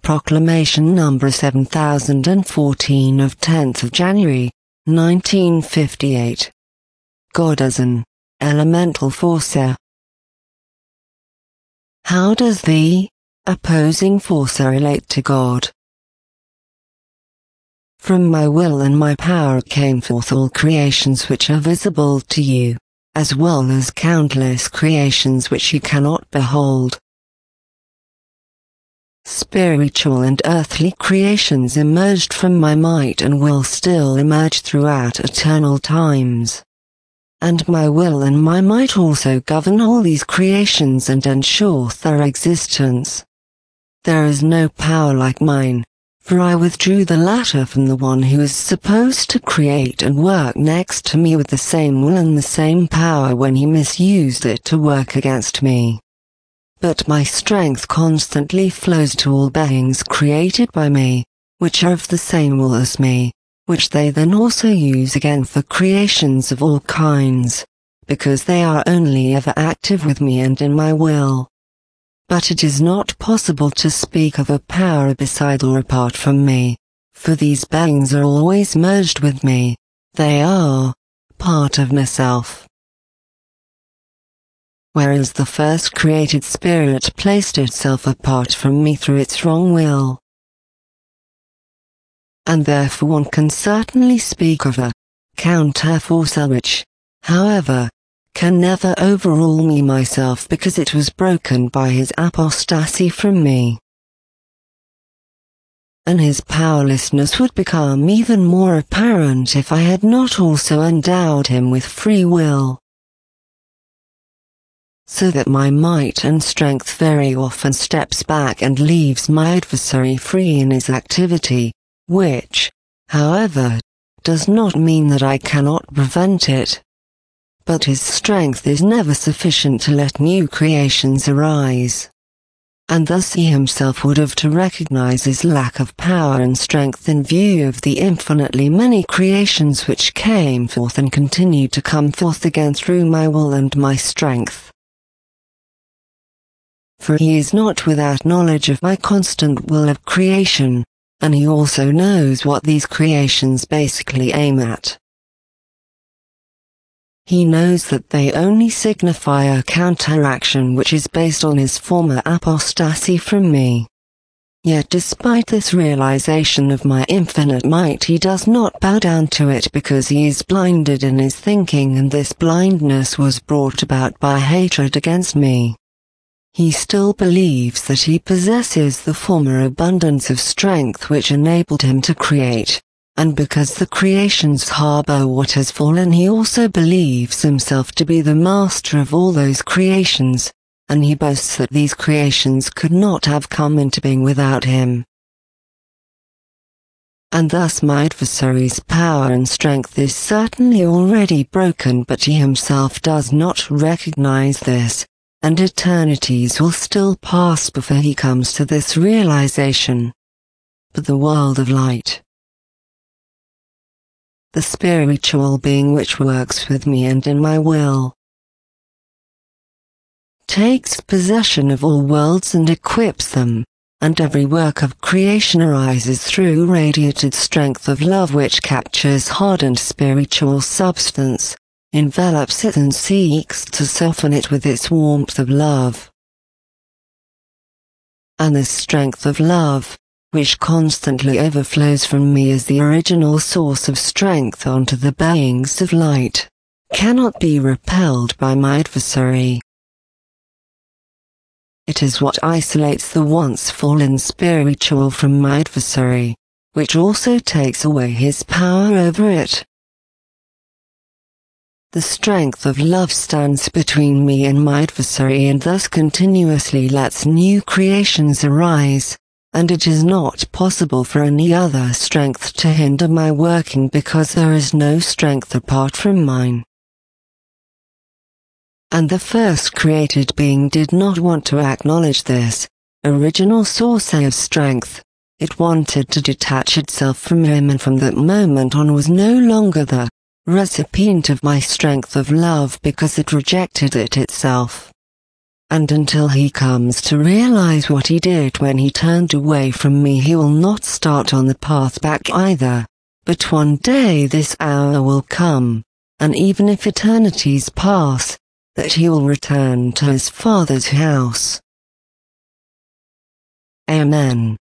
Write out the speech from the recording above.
Proclamation number 7014 of 10th of January, 1958. God as an elemental forcer. How does the opposing forcer relate to God? From my will and my power came forth all creations which are visible to you, as well as countless creations which you cannot behold. Spiritual and earthly creations emerged from my might and will still emerge throughout eternal times. And my will and my might also govern all these creations and ensure their existence. There is no power like mine, for I withdrew the latter from the one who is supposed to create and work next to me with the same will and the same power when he misused it to work against me. But my strength constantly flows to all beings created by me, which are of the same will as me, which they then also use again for creations of all kinds, because they are only ever active with me and in my will. But it is not possible to speak of a power beside or apart from me, for these beings are always merged with me, they are part of myself. Whereas the first created spirit placed itself apart from me through its wrong will. And therefore one can certainly speak of a counter-forcer which, however, can never overrule me myself because it was broken by his apostasy from me. And his powerlessness would become even more apparent if I had not also endowed him with free will. So that my might and strength very often steps back and leaves my adversary free in his activity, which, however, does not mean that I cannot prevent it. But his strength is never sufficient to let new creations arise. And thus he himself would have to recognize his lack of power and strength in view of the infinitely many creations which came forth and continue to come forth again through my will and my strength. For he is not without knowledge of my constant will of creation, and he also knows what these creations basically aim at. He knows that they only signify a counteraction which is based on his former apostasy from me. Yet despite this realization of my infinite might he does not bow down to it because he is blinded in his thinking, and this blindness was brought about by hatred against me. He still believes that he possesses the former abundance of strength which enabled him to create, and because the creations harbor what has fallen he also believes himself to be the master of all those creations, and he boasts that these creations could not have come into being without him. And thus my adversary's power and strength is certainly already broken, but he himself does not recognize this, and eternities will still pass before he comes to this realization. But the world of light, the spiritual being which works with me and in my will, takes possession of all worlds and equips them, and every work of creation arises through radiated strength of love which captures hardened spiritual substance, envelops it and seeks to soften it with its warmth of love. And this strength of love, which constantly overflows from me as the original source of strength onto the beings of light, cannot be repelled by my adversary. It is what isolates the once fallen spiritual from my adversary, which also takes away his power over it. The strength of love stands between me and my adversary and thus continuously lets new creations arise, and it is not possible for any other strength to hinder my working because there is no strength apart from mine. And the first created being did not want to acknowledge this original source of strength. It wanted to detach itself from him, and from that moment on was no longer the recipient of my strength of love because it rejected it itself. and until he comes to realize what he did when he turned away from me, he will not start on the path back either. But one day this hour will come, and even if eternities pass, that he will return to his Father's house. Amen.